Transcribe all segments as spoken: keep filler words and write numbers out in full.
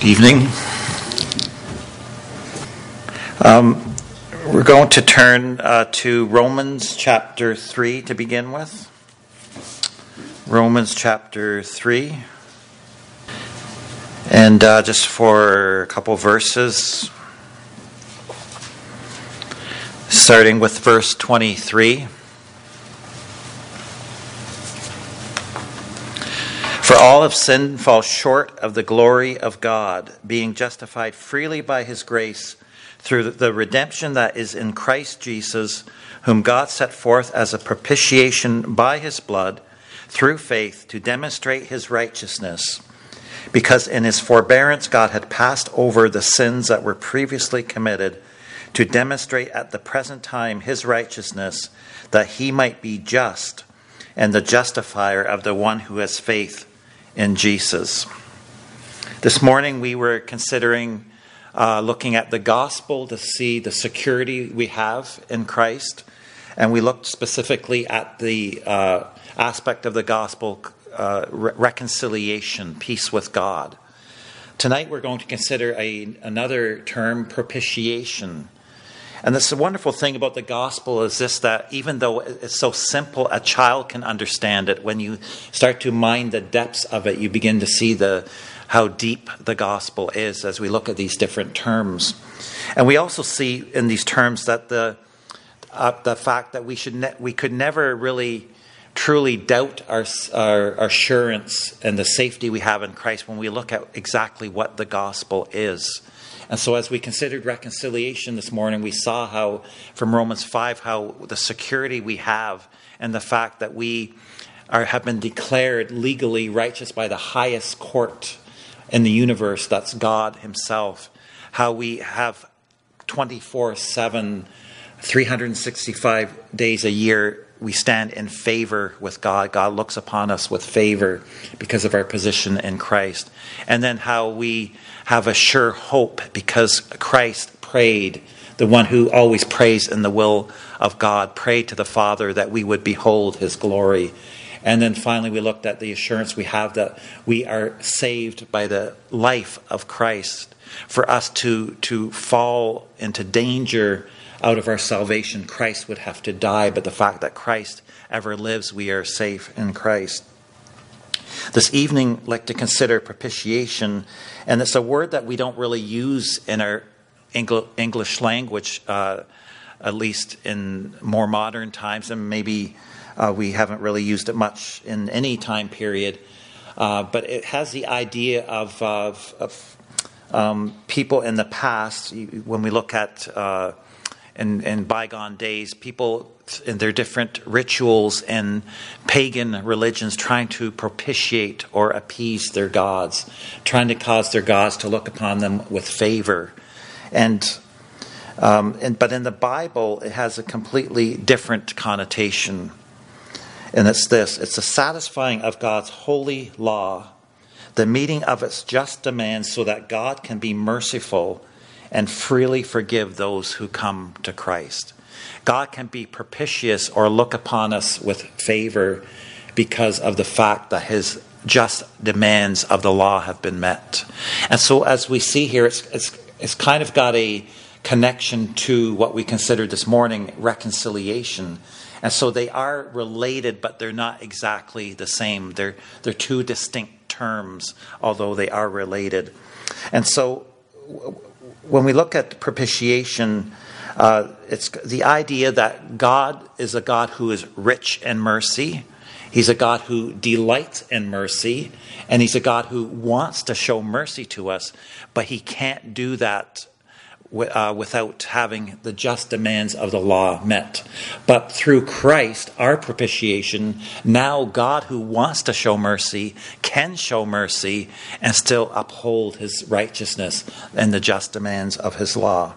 Evening. Um, we're going to turn uh, to Romans chapter three to begin with. Romans chapter three. And uh, just for a couple verses, starting with verse twenty-three. For all have sinned and fall short of the glory of God, being justified freely by his grace through the redemption that is in Christ Jesus, whom God set forth as a propitiation by his blood through faith to demonstrate his righteousness, because in his forbearance God had passed over the sins that were previously committed, to demonstrate at the present time his righteousness, that he might be just and the justifier of the one who has faith in Jesus. This morning we were considering uh, looking at the gospel to see the security we have in Christ, and we looked specifically at the uh, aspect of the gospel, uh, re- reconciliation, peace with God. Tonight we're going to consider a, another term, propitiation. And this, the wonderful thing about the gospel is this, that even though it's so simple, a child can understand it. When you start to mine the depths of it, you begin to see the how deep the gospel is as we look at these different terms. And we also see in these terms that the uh, the fact that we should ne- we could never really truly doubt our, our, our assurance and the safety we have in Christ when we look at exactly what the gospel is. And so as we considered reconciliation this morning, we saw how, from Romans five, how the security we have and the fact that we are, have been declared legally righteous by the highest court in the universe, that's God himself. How we have twenty-four seven, three hundred sixty-five days a year, we stand in favor with God. God looks upon us with favor because of our position in Christ. And then how we have a sure hope because Christ prayed, the one who always prays in the will of God, prayed to the Father that we would behold his glory. And then finally we looked at the assurance we have that we are saved by the life of Christ. For us to, to fall into danger out of our salvation, Christ would have to die. But the fact that Christ ever lives, we are safe in Christ. This evening, I'd like to consider propitiation. And it's a word that we don't really use in our English language, uh, at least in more modern times. And maybe uh, we haven't really used it much in any time period. Uh, but it has the idea of, of, of um, people in the past. When we look at uh, in, in bygone days, people in their different rituals and pagan religions trying to propitiate or appease their gods, trying to cause their gods to look upon them with favor. And, um, and but in the Bible, it has a completely different connotation. And it's this: it's the satisfying of God's holy law, the meeting of its just demands so that God can be merciful and freely forgive those who come to Christ. God can be propitious or look upon us with favor because of the fact that his just demands of the law have been met. And so as we see here, it's, it's, it's kind of got a connection to what we considered this morning, reconciliation. And so they are related, but they're not exactly the same. They're, they're two distinct terms, although they are related. And so when we look at propitiation, Uh, it's the idea that God is a God who is rich in mercy. He's a God who delights in mercy. And he's a God who wants to show mercy to us. But he can't do that w- uh, without having the just demands of the law met. But through Christ, our propitiation, now God who wants to show mercy can show mercy and still uphold his righteousness and the just demands of his law.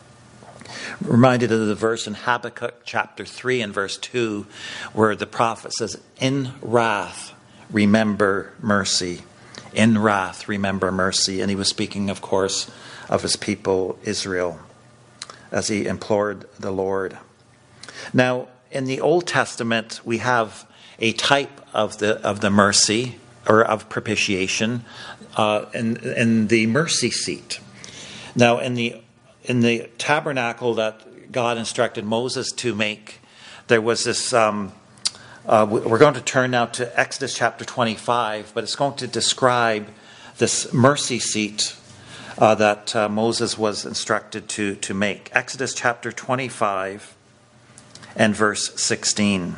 Reminded of the verse in Habakkuk chapter three and verse two, where the prophet says, in wrath, remember mercy. In wrath, remember mercy. And he was speaking, of course, of his people, Israel, as he implored the Lord. Now, in the Old Testament, we have a type of the of the mercy or of propitiation, uh, in, in the mercy seat. Now, in the in the tabernacle that God instructed Moses to make, there was this. Um, uh, we're going to turn now to Exodus chapter twenty-five, but it's going to describe this mercy seat uh, that uh, Moses was instructed to to make. Exodus chapter twenty-five and verse sixteen.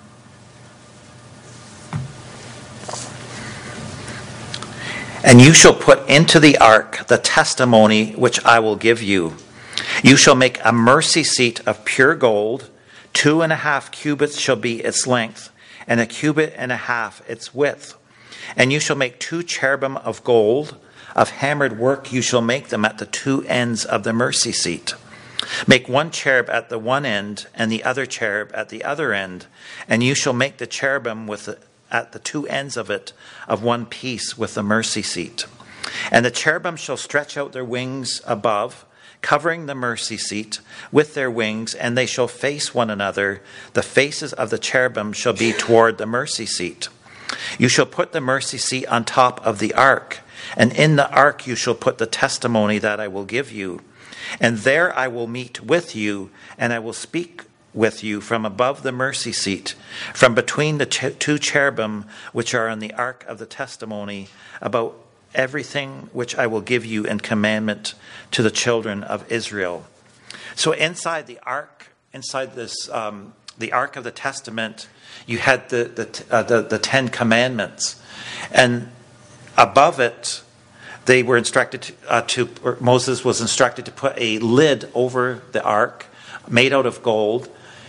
And you shall put into the ark the testimony which I will give you. You shall make a mercy seat of pure gold. Two and a half cubits shall be its length, and a cubit and a half its width. And you shall make two cherubim of gold. Of hammered work you shall make them at the two ends of the mercy seat. Make one cherub at the one end, and the other cherub at the other end. And you shall make the cherubim with the at the two ends of it, of one piece with the mercy seat. And the cherubim shall stretch out their wings above, covering the mercy seat with their wings, and they shall face one another. The faces of the cherubim shall be toward the mercy seat. You shall put the mercy seat on top of the ark, and in the ark you shall put the testimony that I will give you. And there I will meet with you, and I will speak with you from above the mercy seat, from between the ch- two cherubim which are on the ark of the testimony, about everything which I will give you in commandment to the children of Israel. So inside the ark, inside this, um, the ark of the testament, you had the the, uh, the the Ten Commandments, and above it, they were instructed to, uh, to or Moses was instructed to put a lid over the ark, made out of gold.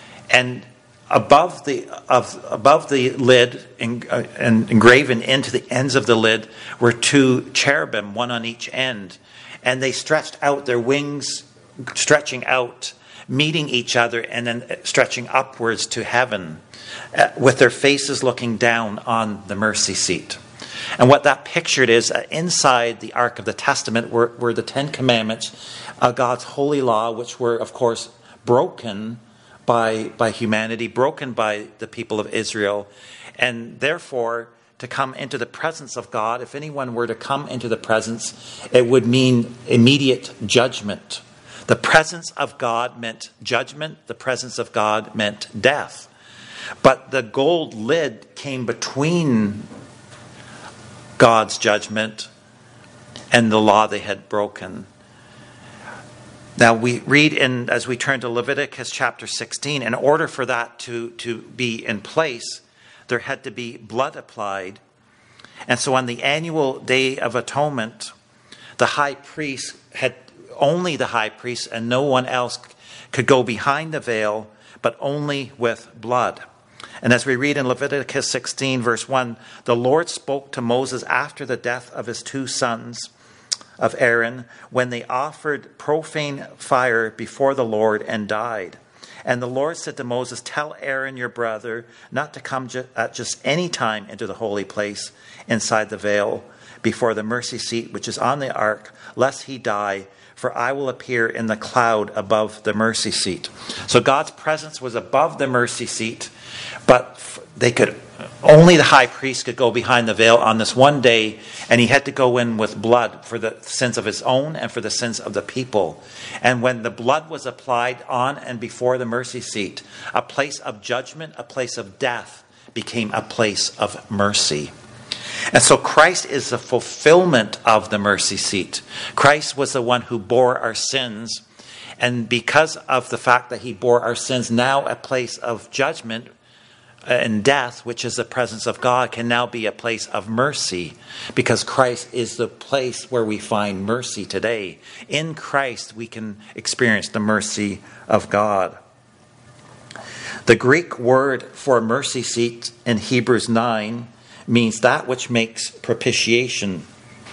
And above the of above the lid, in, uh, and engraven into the ends of the lid, were two cherubim, one on each end, and they stretched out their wings, stretching out, meeting each other, and then stretching upwards to heaven, uh, with their faces looking down on the mercy seat. And what that pictured is uh, inside the Ark of the Testament were, were the Ten Commandments, uh, God's holy law, which were, of course, broken by by humanity, broken by the people of Israel. And therefore, to come into the presence of God, if anyone were to come into the presence, it would mean immediate judgment. The presence of God meant judgment. The presence of God meant death. But the gold lid came between God's judgment and the law they had broken. Now we read in, as we turn to Leviticus chapter sixteen, in order for that to, to be in place, there had to be blood applied. And so on the annual Day of Atonement, the high priest had, only the high priest and no one else could go behind the veil, but only with blood. And as we read in Leviticus sixteen, verse one, the Lord spoke to Moses after the death of his two sons of Aaron, when they offered profane fire before the Lord and died. And the Lord said to Moses, tell Aaron your brother not to come ju- at just any time into the holy place inside the veil before the mercy seat which is on the ark, lest he die, for I will appear in the cloud above the mercy seat. So God's presence was above the mercy seat, but they could only the high priest could go behind the veil on this one day, and he had to go in with blood for the sins of his own and for the sins of the people. And when the blood was applied on and before the mercy seat, a place of judgment, a place of death, became a place of mercy. And so Christ is the fulfillment of the mercy seat. Christ was the one who bore our sins. And because of the fact that he bore our sins, now a place of judgment and death, which is the presence of God, can now be a place of mercy, because Christ is the place where we find mercy today. In Christ, we can experience the mercy of God. The Greek word for mercy seat in Hebrews nine means that which makes propitiation.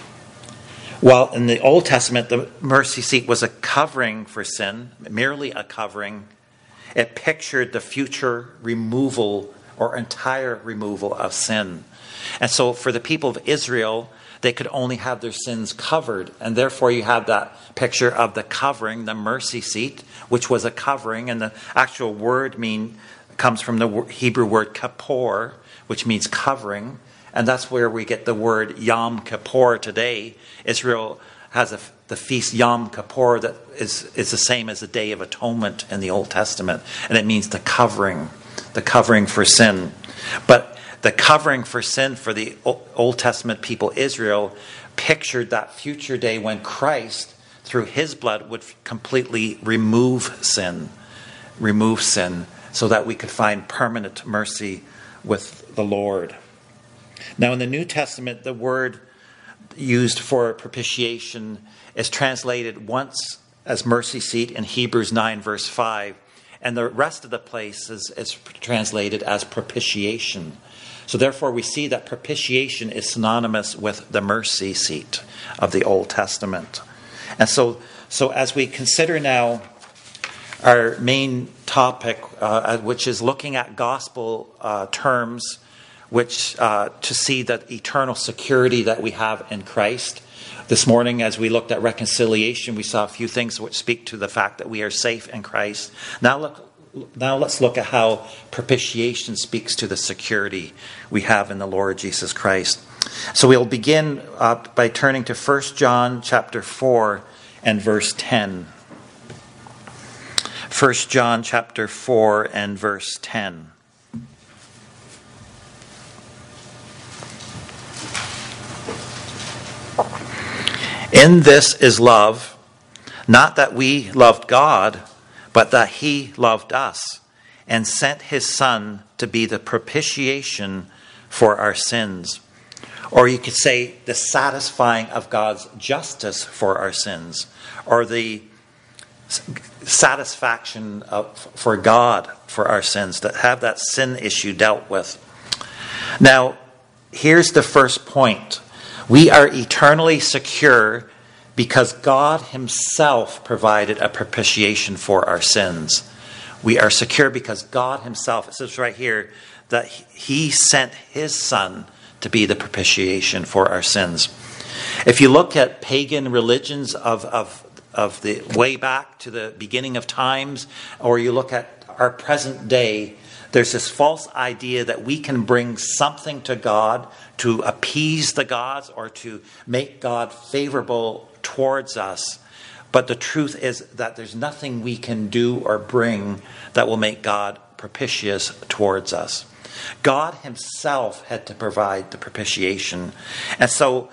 While in the Old Testament, the mercy seat was a covering for sin, merely a covering, it pictured the future removal or entire removal of sin. And so for the people of Israel, they could only have their sins covered. And therefore you have that picture of the covering, the mercy seat, which was a covering. And the actual word mean comes from the Hebrew word kapor, which means covering. And that's where we get the word Yom Kippur today. Israel has a, the feast Yom Kippur that is, is the same as the Day of Atonement in the Old Testament. And it means the covering, the covering for sin. But the covering for sin for the Old Testament people, Israel, pictured that future day when Christ, through his blood, would completely remove sin. Remove sin so that we could find permanent mercy with the Lord. Now in the New Testament, the word used for propitiation is translated once as mercy seat in Hebrews nine verse five, and the rest of the place is, is translated as propitiation. So therefore we see that propitiation is synonymous with the mercy seat of the Old Testament. And so, so as we consider now our main topic, uh, which is looking at gospel uh, terms, which uh, to see that eternal security that we have in Christ. This morning, as we looked at reconciliation, we saw a few things which speak to the fact that we are safe in Christ. Now look, now let's look at how propitiation speaks to the security we have in the Lord Jesus Christ. So we'll begin uh, by turning to First John chapter four and verse ten. First John chapter four and verse ten. In this is love, not that we loved God, but that he loved us and sent his Son to be the propitiation for our sins. Or you could say the satisfying of God's justice for our sins, or the satisfaction of, for God for our sins, to have that sin issue dealt with. Now, here's the first point. We are eternally secure because God himself provided a propitiation for our sins. We are secure because God himself, it says right here, that he sent his Son to be the propitiation for our sins. If you look at pagan religions of, of, of the way back to the beginning of times, or you look at our present day, there's this false idea that we can bring something to God to appease the gods or to make God favorable towards us. But the truth is that there's nothing we can do or bring that will make God propitious towards us. God himself had to provide the propitiation. And so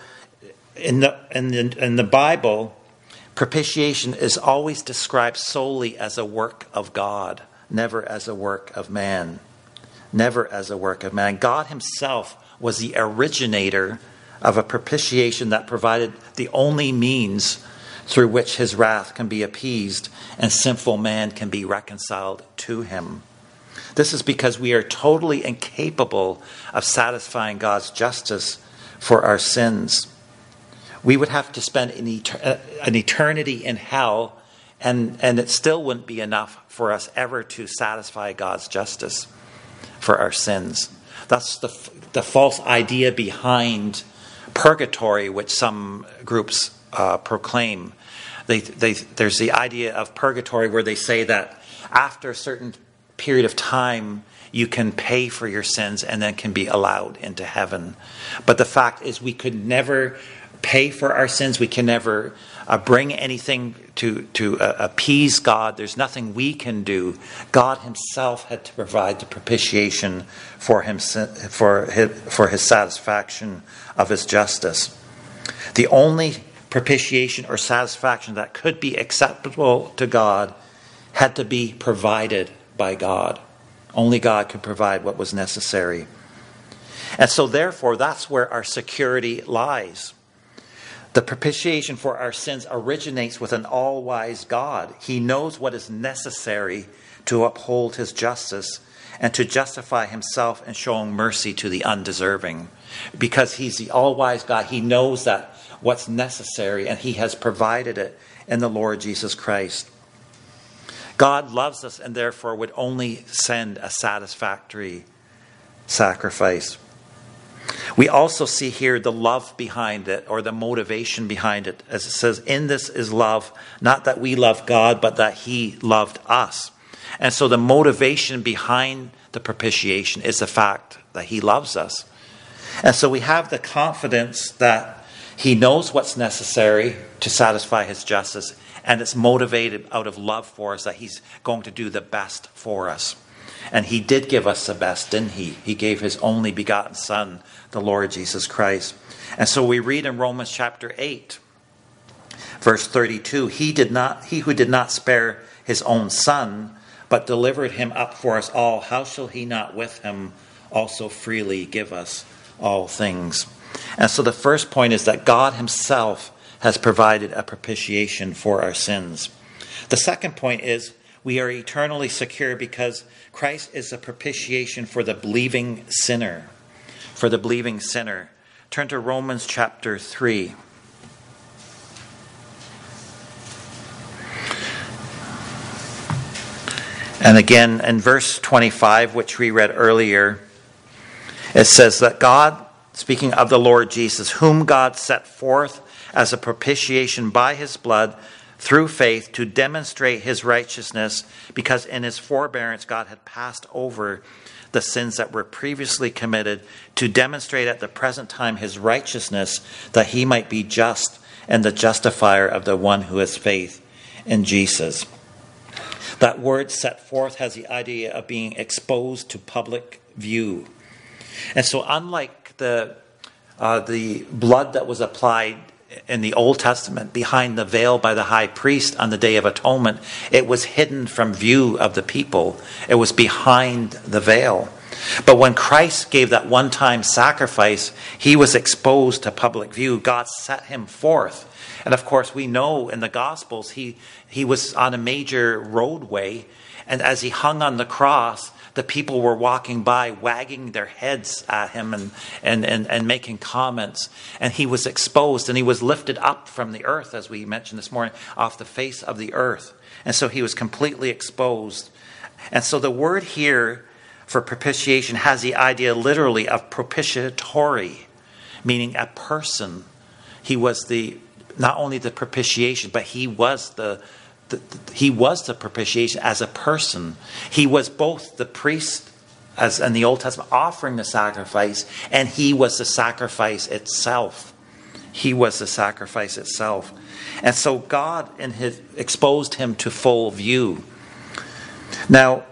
in the, in the, in the Bible, propitiation is always described solely as a work of God, never as a work of man. Never as a work of man. God himself was the originator of a propitiation that provided the only means through which his wrath can be appeased and sinful man can be reconciled to him. This is because we are totally incapable of satisfying God's justice for our sins. We would have to spend an, etern- an eternity in hell, and, and it still wouldn't be enough for us ever to satisfy God's justice for our sins. That's the, the false idea behind purgatory, which some groups uh, proclaim. They, they, there's the idea of purgatory where they say that after a certain period of time, you can pay for your sins and then can be allowed into heaven. But the fact is we could never pay for our sins. We can never uh, bring anything to, to uh, appease God. There's nothing we can do. God himself had to provide the propitiation for him, for his, for his satisfaction of his justice. The only propitiation or satisfaction that could be acceptable to God had to be provided by God. Only God could provide what was necessary. And so therefore, that's where our security lies. The propitiation for our sins originates with an all-wise God. He knows what is necessary to uphold his justice and to justify himself in showing mercy to the undeserving. Because he's the all-wise God, he knows that what's necessary, and he has provided it in the Lord Jesus Christ. God loves us and therefore would only send a satisfactory sacrifice. We also see here the love behind it, or the motivation behind it. As it says, in this is love, not that we love God, but that he loved us. And so the motivation behind the propitiation is the fact that he loves us. And so we have the confidence that he knows what's necessary to satisfy his justice, and it's motivated out of love for us that he's going to do the best for us. And he did give us the best, didn't he? He gave his only begotten Son, the Lord Jesus Christ. And so we read in Romans chapter eight, verse thirty-two, he did not, he who did not spare his own Son, but delivered him up for us all, how shall he not with him also freely give us all things? And so the first point is that God himself has provided a propitiation for our sins. The second point is we are eternally secure because Christ is a propitiation for the believing sinner. For the believing sinner. Turn to Romans chapter three. And again, in verse twenty-five, which we read earlier, it says that God, speaking of the Lord Jesus, whom God set forth as a propitiation by his blood through faith to demonstrate his righteousness, because in his forbearance God had passed over the sins that were previously committed, to demonstrate at the present time his righteousness, that he might be just and the justifier of the one who has faith in Jesus. That word set forth has the idea of being exposed to public view. And so unlike the uh, the blood that was applied in the Old Testament behind the veil by the high priest on the Day of Atonement, it was hidden from view of the people. It was behind the veil. But when Christ gave that one-time sacrifice, he was exposed to public view. God set him forth. And of course, we know in the Gospels, he, he was on a major roadway. And as he hung on the cross, the people were walking by, wagging their heads at him and, and, and, and making comments. And he was exposed and he was lifted up from the earth, as we mentioned this morning, off the face of the earth. And so he was completely exposed. And so the word here for propitiation has the idea literally of propitiatory, meaning a person. He was the not only the propitiation, but he was the The, the, he was the propitiation as a person. He was both the priest, as in the Old Testament, offering the sacrifice, and he was the sacrifice itself. He was the sacrifice itself. And so God in his, exposed him to full view. Now,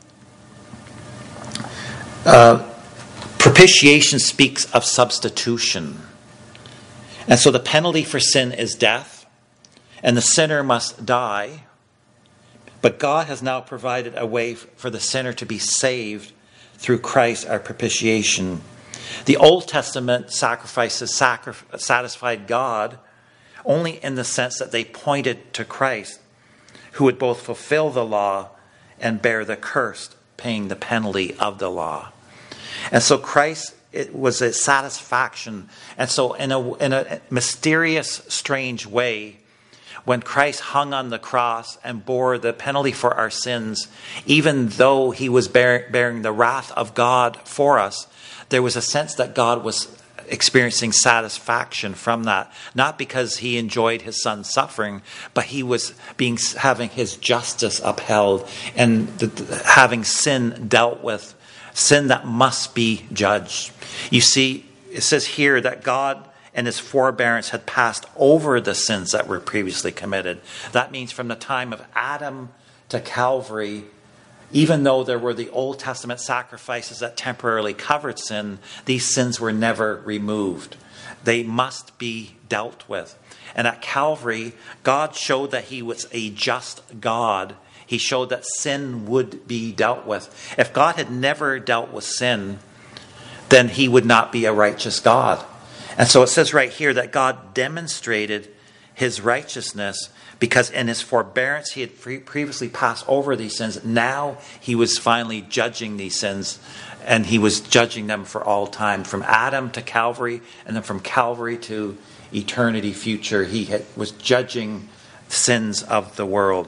uh, propitiation speaks of substitution. And so the penalty for sin is death. And the sinner must die. But God has now provided a way for the sinner to be saved through Christ, our propitiation. The Old Testament sacrifices sacri- satisfied God only in the sense that they pointed to Christ, who would both fulfill the law and bear the curse, paying the penalty of the law. And so Christ, it was a satisfaction. And so in a, in a mysterious, strange way, when Christ hung on the cross and bore the penalty for our sins, even though he was bear, bearing the wrath of God for us, there was a sense that God was experiencing satisfaction from that. Not because he enjoyed his son's suffering, but he was being having his justice upheld and the, having sin dealt with, sin that must be judged. You see, it says here that God and his forbearance had passed over the sins that were previously committed. That means from the time of Adam to Calvary, even though there were the Old Testament sacrifices that temporarily covered sin, these sins were never removed. They must be dealt with. And at Calvary, God showed that he was a just God. He showed that sin would be dealt with. If God had never dealt with sin, then he would not be a righteous God. And so it says right here that God demonstrated his righteousness because in his forbearance he had previously passed over these sins. Now he was finally judging these sins, and he was judging them for all time. From Adam to Calvary, and then from Calvary to eternity future, he had, was judging sins of the world.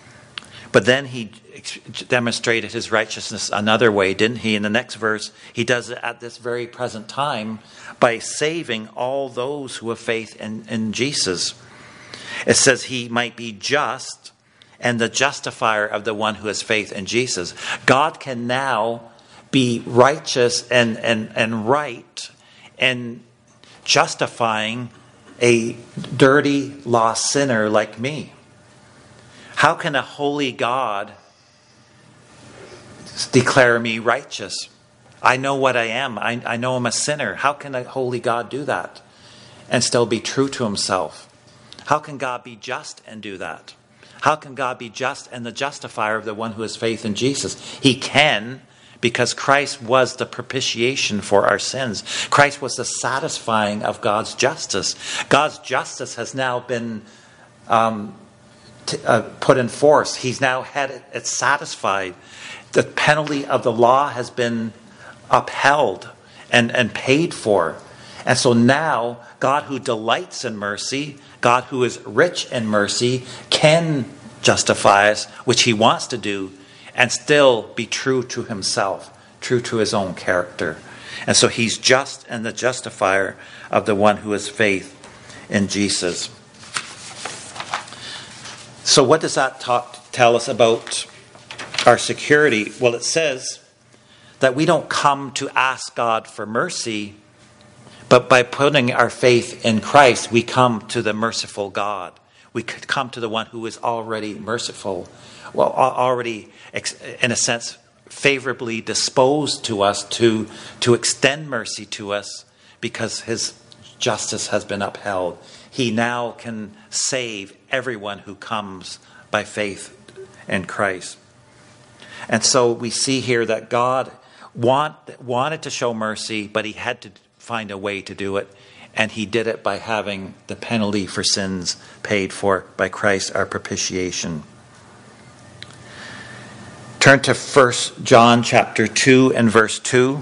But then he demonstrated his righteousness another way, didn't he? In the next verse, he does it at this very present time by saving all those who have faith in, in Jesus. It says he might be just and the justifier of the one who has faith in Jesus. God can now be righteous and, and, and right in justifying a dirty, lost sinner like me? How can a holy God declare me righteous? I know what I am. I, I know I'm a sinner. How can a holy God do that and still be true to himself? How can God be just and do that? How can God be just and the justifier of the one who has faith in Jesus? He can, because Christ was the propitiation for our sins. Christ was the satisfying of God's justice. God's justice has now been um, t- uh, put in force. He's now had it, it satisfied. The penalty of the law has been upheld and, and paid for. And so now, God who delights in mercy, God who is rich in mercy, can justify us, which he wants to do, and still be true to himself, true to his own character. And so he's just and the justifier of the one who has faith in Jesus. So what does that talk, tell us about our security? Well, it says that we don't come to ask God for mercy, but by putting our faith in Christ, we come to the merciful God. We could come to the one who is already merciful, well, already, in a sense, favorably disposed to us to, to extend mercy to us because his justice has been upheld. He now can save everyone who comes by faith in Christ. And so we see here that God want, wanted to show mercy, but he had to find a way to do it. And he did it by having the penalty for sins paid for by Christ, our propitiation. Turn to First John chapter two and verse two.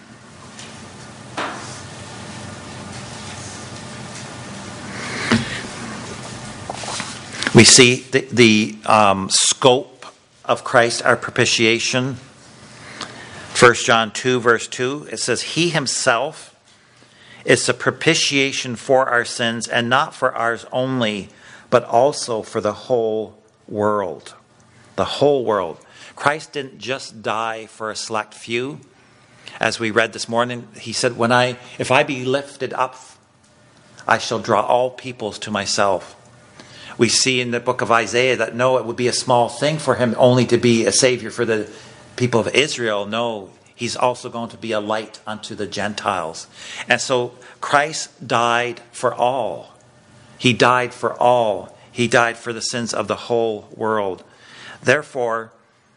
We see the, the um, scope of Christ, our propitiation. First John two, verse two, it says, he himself is the propitiation for our sins, and not for ours only, but also for the whole world. The whole world. Christ didn't just die for a select few. As we read this morning, he said, "When I, if I be lifted up, I shall draw all peoples to myself." We see in the book of Isaiah that no, it would be a small thing for him only to be a savior for the people of Israel. No, he's also going to be a light unto the Gentiles. And so Christ died for all. He died for all. He died for the sins of the whole world. Therefore,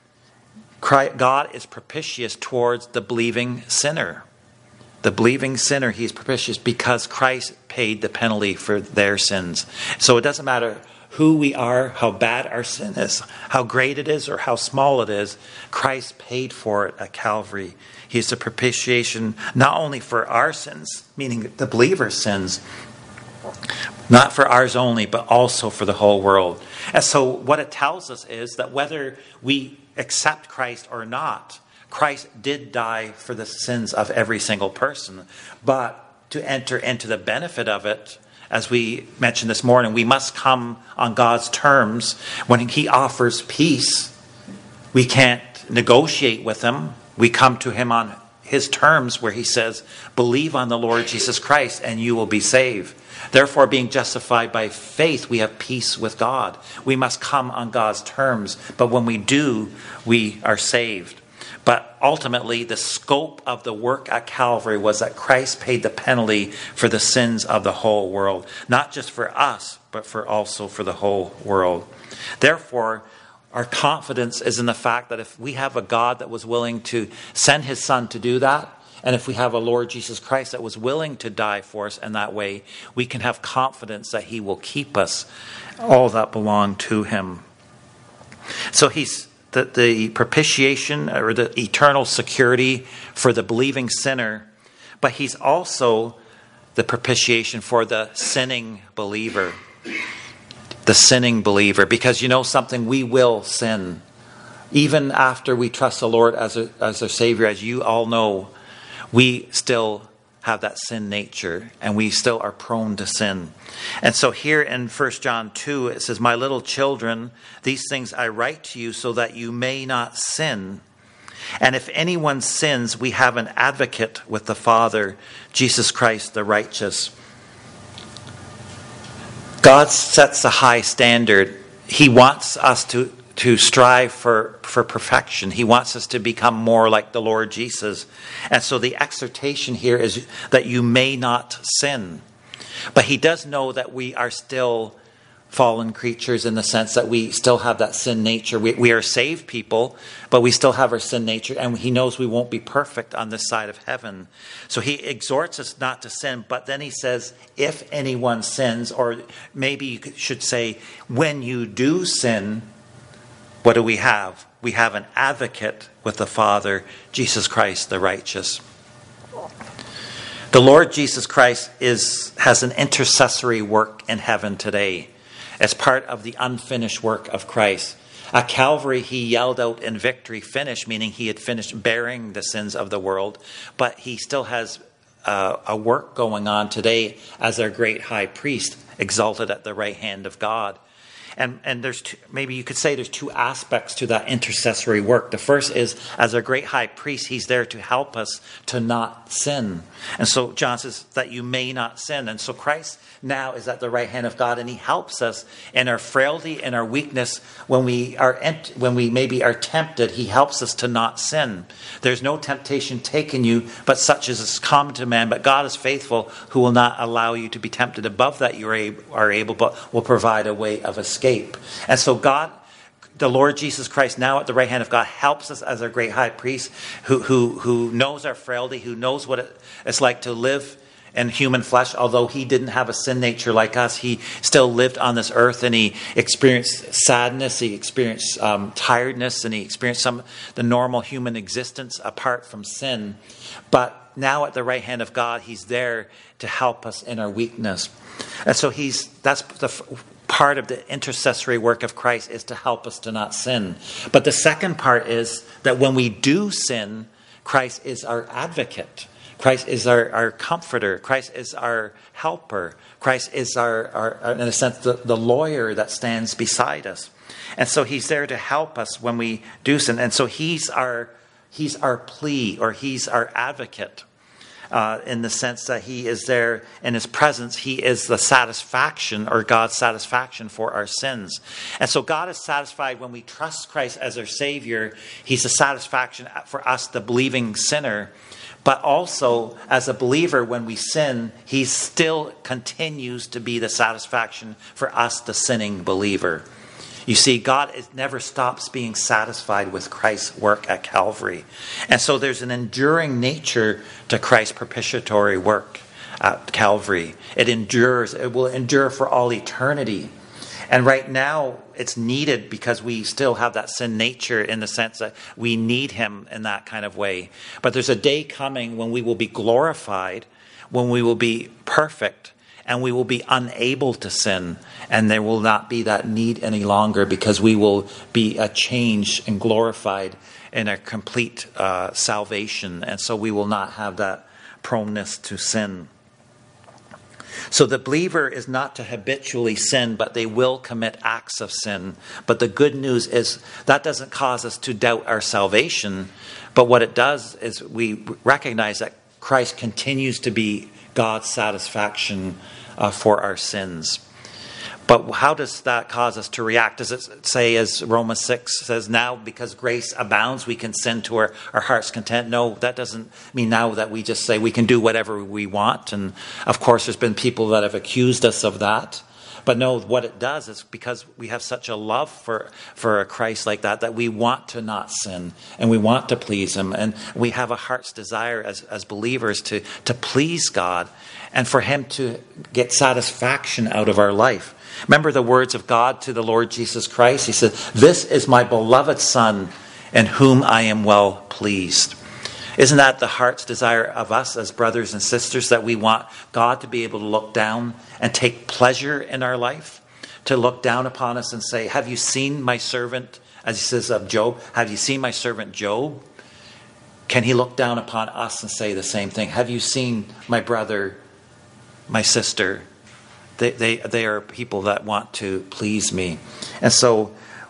God is propitious towards the believing sinner. The believing sinner, he is propitious because Christ paid the penalty for their sins. So it doesn't matter who we are, how bad our sin is, how great it is, or how small it is. Christ paid for it at Calvary. He is the propitiation not only for our sins, meaning the believer's sins, not for ours only, but also for the whole world. And so what it tells us is that whether we accept Christ or not, Christ did die for the sins of every single person. But to enter into the benefit of it, as we mentioned this morning, we must come on God's terms. When he offers peace, we can't negotiate with him. We come to him on his terms where he says, believe on the Lord Jesus Christ and you will be saved. Therefore, being justified by faith, we have peace with God. We must come on God's terms. But when we do, we are saved. But ultimately, the scope of the work at Calvary was that Christ paid the penalty for the sins of the whole world. Not just for us, but for also for the whole world. Therefore, our confidence is in the fact that if we have a God that was willing to send his Son to do that, and if we have a Lord Jesus Christ that was willing to die for us in that way, we can have confidence that he will keep us all that belong to him. So he's the, the propitiation or the eternal security for the believing sinner, but he's also the propitiation for the sinning believer. The sinning believer. Because you know something, we will sin. Even after we trust the Lord as a, as our Savior, as you all know, we still have that sin nature and we still are prone to sin. And so here in First John two, it says, my little children, these things I write to you so that you may not sin. And if anyone sins, we have an advocate with the Father, Jesus Christ the righteous. God sets a high standard. He wants us to, to strive for, for perfection. He wants us to become more like the Lord Jesus. And so the exhortation here is that you may not sin. But he does know that we are still fallen creatures in the sense that we still have that sin nature. We, we are saved people, but we still have our sin nature, and he knows we won't be perfect on this side of heaven. So he exhorts us not to sin, but then he says, if anyone sins, or maybe you should say, when you do sin, what do we have? We have an advocate with the Father, Jesus Christ the righteous. The Lord Jesus Christ is has an intercessory work in heaven today as part of the unfinished work of Christ. At Calvary, he yelled out in victory, finish, meaning he had finished bearing the sins of the world. But he still has uh, a work going on today as our great high priest, exalted at the right hand of God. And and there's two, maybe you could say there's two aspects to that intercessory work. The first is, as our great high priest, he's there to help us to not sin. And so John says that you may not sin. And so Christ now is at the right hand of God, and he helps us in our frailty and our weakness. When we are ent- when we maybe are tempted, he helps us to not sin. There's no temptation taken you, but such as is common to man. But God is faithful, who will not allow you to be tempted above that you are able, are able but will provide a way of escape. And so God, the Lord Jesus Christ, now at the right hand of God, helps us as our great high priest, who who who knows our frailty, who knows what it, it's like to live in human flesh. Although he didn't have a sin nature like us, he still lived on this earth, and he experienced sadness, he experienced um, tiredness, and he experienced some the normal human existence apart from sin. But now at the right hand of God, he's there to help us in our weakness. And so he's that's the part of the intercessory work of Christ, is to help us to not sin. But the second part is that when we do sin, Christ is our advocate. Christ is our, our comforter. Christ is our helper. Christ is our, our in a sense, the, the lawyer that stands beside us. And so he's there to help us when we do sin. And so he's our he's our plea, or he's our advocate. Uh, in the sense that he is there in his presence. He is the satisfaction, or God's satisfaction for our sins. And so God is satisfied when we trust Christ as our Savior. He's a satisfaction for us, the believing sinner. But also, as a believer, when we sin, he still continues to be the satisfaction for us, the sinning believer. You see, God is, never stops being satisfied with Christ's work at Calvary. And so there's an enduring nature to Christ's propitiatory work at Calvary. It endures. It will endure for all eternity. And right now, it's needed because we still have that sin nature, in the sense that we need him in that kind of way. But there's a day coming when we will be glorified, when we will be perfect, and we will be unable to sin. And there will not be that need any longer, because we will be uh, changed and glorified in a complete uh, salvation. And so we will not have that proneness to sin. So the believer is not to habitually sin, but they will commit acts of sin. But the good news is that doesn't cause us to doubt our salvation. But what it does is we recognize that Christ continues to be God's satisfaction uh, for our sins. But how does that cause us to react? Does it say, as Romans six says, now because grace abounds, we can sin to our, our heart's content? No, that doesn't mean now that we just say we can do whatever we want. And of course, there's been people that have accused us of that. But no, what it does is because we have such a love for, for a Christ like that, that we want to not sin and we want to please him. And we have a heart's desire as, as believers to, to please God and for him to get satisfaction out of our life. Remember the words of God to the Lord Jesus Christ. He said, "This is my beloved Son, in whom I am well pleased." Isn't that the heart's desire of us as brothers and sisters, that we want God to be able to look down and take pleasure in our life? To look down upon us and say, "Have you seen my servant?" As he says of Job, "Have you seen my servant Job?" Can he look down upon us and say the same thing? "Have you seen my brother, my sister?" They, they, they are people that want to please me. And so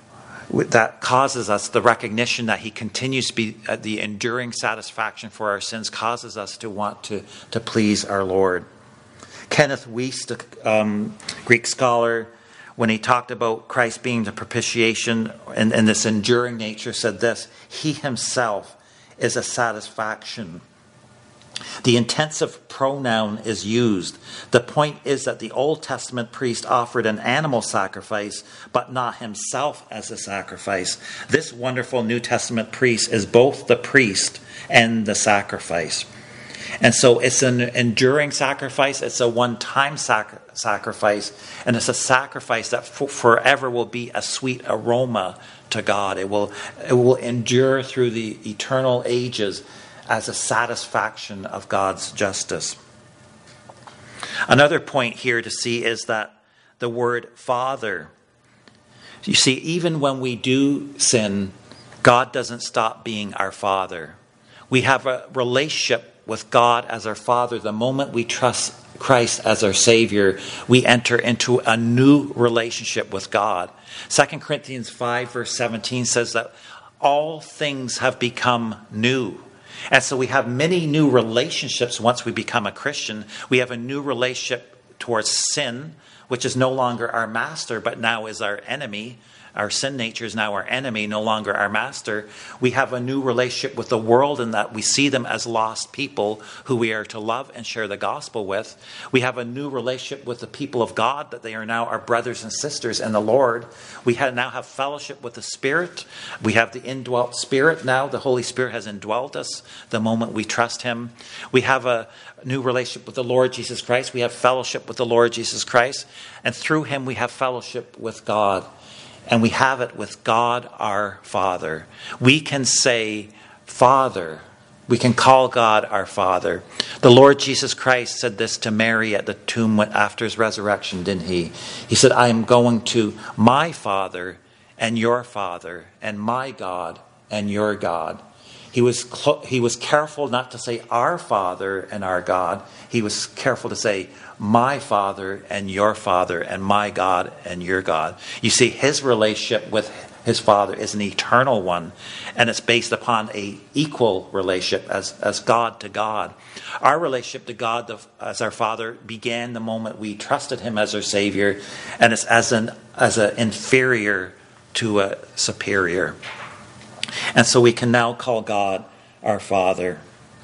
that causes us, the recognition that he continues to be uh, the enduring satisfaction for our sins, causes us to want to, to please our Lord. Kenneth Wuest, a um, Greek scholar, when he talked about Christ being the propitiation and, and this enduring nature, said this: he himself is a satisfaction. The intensive pronoun is used. The point is that the Old Testament priest offered an animal sacrifice, but not himself as a sacrifice. This wonderful New Testament priest is both the priest and the sacrifice. And so it's an enduring sacrifice. It's a one-time sac- sacrifice. And it's a sacrifice that f- forever will be a sweet aroma to God. It will, it will endure through the eternal ages as a satisfaction of God's justice. Another point here to see is that the word Father. You see, even when we do sin, God doesn't stop being our Father. We have a relationship with God as our Father. The moment we trust Christ as our Savior, we enter into a new relationship with God. Second Corinthians five verse seventeen says that all things have become new. And so we have many new relationships once we become a Christian. We have a new relationship towards sin, which is no longer our master, but now is our enemy. Our sin nature is now our enemy, no longer our master. We have a new relationship with the world in that we see them as lost people who we are to love and share the gospel with. We have a new relationship with the people of God, that they are now our brothers and sisters in the Lord. We have now have fellowship with the Spirit. We have the indwelt Spirit now. The Holy Spirit has indwelt us the moment we trust Him. We have a new relationship with the Lord Jesus Christ. We have fellowship with the Lord Jesus Christ. And through Him we have fellowship with God. And we have it with God our Father. We can say, Father. We can call God our Father. The Lord Jesus Christ said this to Mary at the tomb after His resurrection, didn't He? He said, I am going to my Father and your Father, and my God and your God. He was cl- he was careful not to say our Father and our God. He was careful to say my Father and your Father, and my God and your God. You see, His relationship with His Father is an eternal one, and it's based upon a equal relationship as, as God to God. Our relationship to God as our Father began the moment we trusted Him as our Savior, and it's as an as an inferior to a superior. And so we can now call God our Father.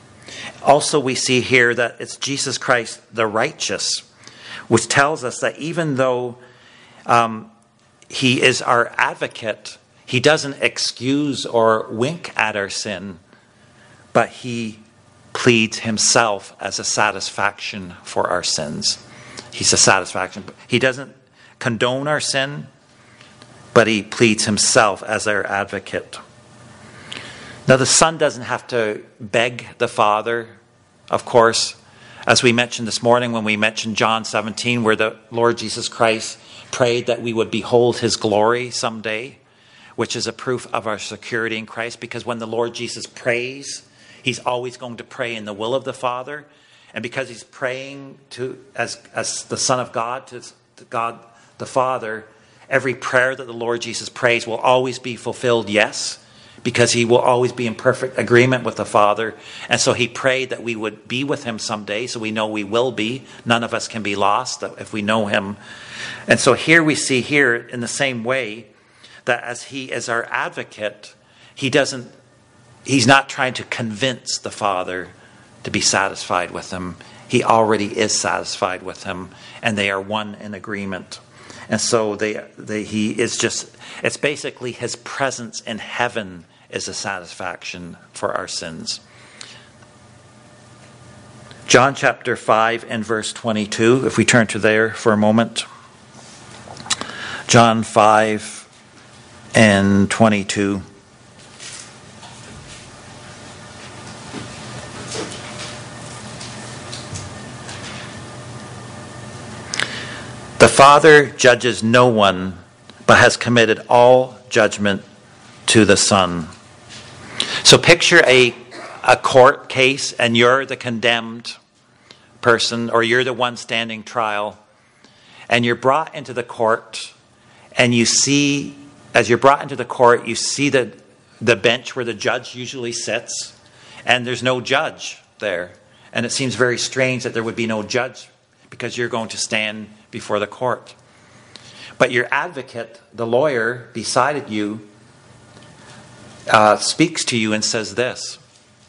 Also, we see here that it's Jesus Christ the righteous, which tells us that even though um, He is our advocate, He doesn't excuse or wink at our sin, but He pleads Himself as a satisfaction for our sins. He's a satisfaction. He doesn't condone our sin, but He pleads Himself as our advocate. Now, the Son doesn't have to beg the Father, of course. As we mentioned this morning when we mentioned John seventeen, where the Lord Jesus Christ prayed that we would behold His glory someday, which is a proof of our security in Christ. Because when the Lord Jesus prays, He's always going to pray in the will of the Father. And because He's praying to as, as the Son of God to, to God the Father, every prayer that the Lord Jesus prays will always be fulfilled, yes, because He will always be in perfect agreement with the Father. And so He prayed that we would be with Him someday, so we know we will be. None of us can be lost if we know Him. And so here we see here in the same way that as He is our advocate, He doesn't, He's not trying to convince the Father to be satisfied with Him. He already is satisfied with Him, and they are one in agreement. And so they, they, He is just, it's basically His presence in heaven is a satisfaction for our sins. John chapter five and verse twenty-two, if we turn to there for a moment. John five and twenty-two. The Father judges no one, but has committed all judgment to the Son. So picture a, a court case, and you're the condemned person, or you're the one standing trial, and you're brought into the court, and you see as you're brought into the court, you see the, the bench where the judge usually sits, and there's no judge there. And it seems very strange that there would be no judge because you're going to stand before the court. But your advocate, the lawyer beside you, uh, speaks to you and says this: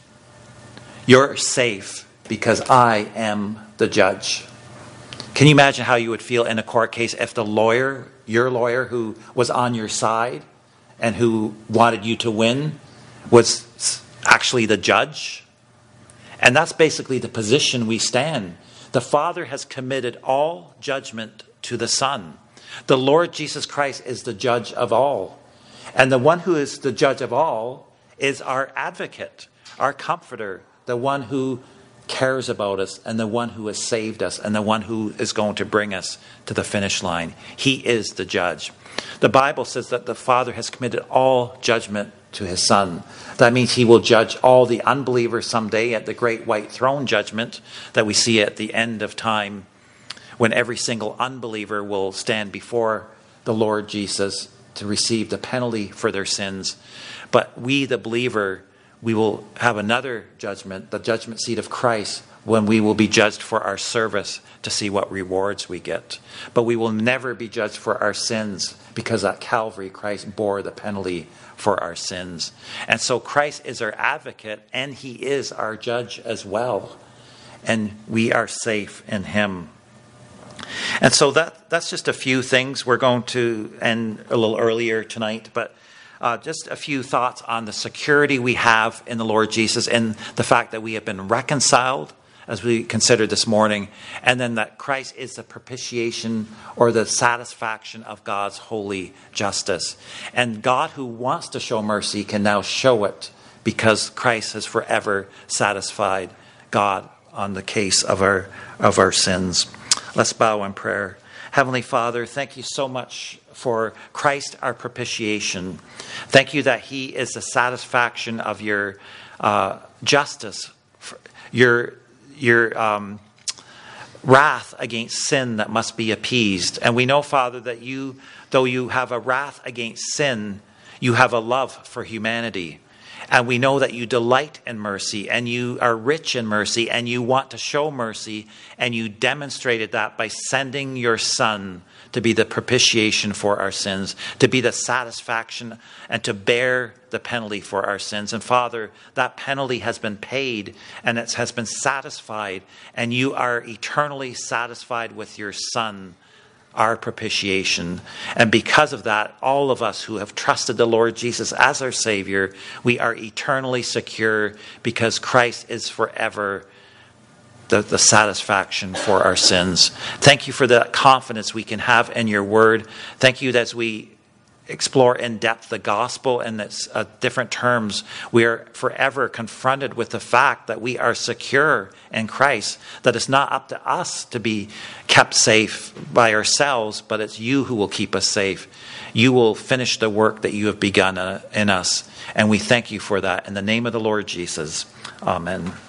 you're safe because I am the judge. Can you imagine how you would feel in a court case if the lawyer, your lawyer who was on your side and who wanted you to win, was actually the judge? And that's basically the position we stand. The Father has committed all judgment to the Son. The Lord Jesus Christ is the judge of all. And the one who is the judge of all is our advocate, our comforter, the one who cares about us, and the one who has saved us, and the one who is going to bring us to the finish line. He is the judge. The Bible says that the Father has committed all judgment to his Son. That means he will judge all the unbelievers someday at the great white throne judgment that we see at the end of time, when every single unbeliever will stand before the Lord Jesus to receive the penalty for their sins. But we, the believer, we will have another judgment, the judgment seat of Christ, when we will be judged for our service to see what rewards we get. But we will never be judged for our sins, because at Calvary Christ bore the penalty for our sins. And so Christ is our advocate, and he is our judge as well. And we are safe in him. And so that that's just a few things. We're going to end a little earlier tonight, but uh, just a few thoughts on the security we have in the Lord Jesus, and the fact that we have been reconciled, as we considered this morning, and then that Christ is the propitiation or the satisfaction of God's holy justice. And God, who wants to show mercy, can now show it, because Christ has forever satisfied God on the case of our of our sins. Let's bow in prayer. Heavenly Father, thank you so much for Christ, our propitiation. Thank you that he is the satisfaction of your uh, justice, your your um, wrath against sin that must be appeased. And we know, Father, that you, though you have a wrath against sin, you have a love for humanity. And we know that you delight in mercy, and you are rich in mercy, and you want to show mercy, and you demonstrated that by sending your Son to be the propitiation for our sins, to be the satisfaction, and to bear the penalty for our sins. And Father, that penalty has been paid, and it has been satisfied, and you are eternally satisfied with your Son, our propitiation. And because of that, all of us who have trusted the Lord Jesus as our Savior, we are eternally secure, because Christ is forever the, the satisfaction for our sins. Thank you for the confidence we can have in your word. Thank you that as we explore in depth the gospel and its uh, different terms, we are forever confronted with the fact that we are secure in Christ, that it's not up to us to be kept safe by ourselves, but it's you who will keep us safe. You will finish the work that you have begun uh, in us, and we thank you for that. In the name of the Lord Jesus, amen.